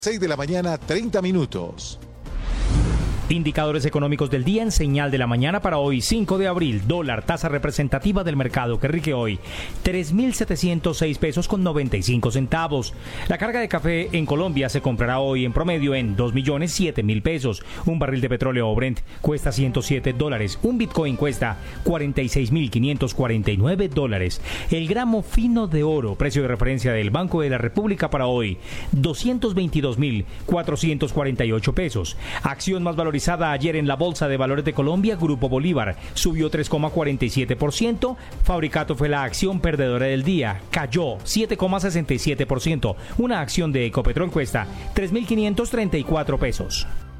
6 de la mañana, 30 minutos. Indicadores económicos del día en señal de la mañana para hoy, 5 de abril. Dólar, tasa representativa del mercado que rige hoy, 3.706 pesos con 95 centavos. La carga de café en Colombia se comprará hoy en promedio en 2.007.000 pesos. Un barril de petróleo Brent cuesta $107. Un Bitcoin cuesta $46.549. El gramo fino de oro, precio de referencia del Banco de la República para hoy, 222.448 pesos. Acción más valorizada ayer en la Bolsa de Valores de Colombia, Grupo Bolívar subió 3,47%. Fabricato fue la acción perdedora del día, cayó 7,67%. Una acción de Ecopetrol cuesta 3.534 pesos.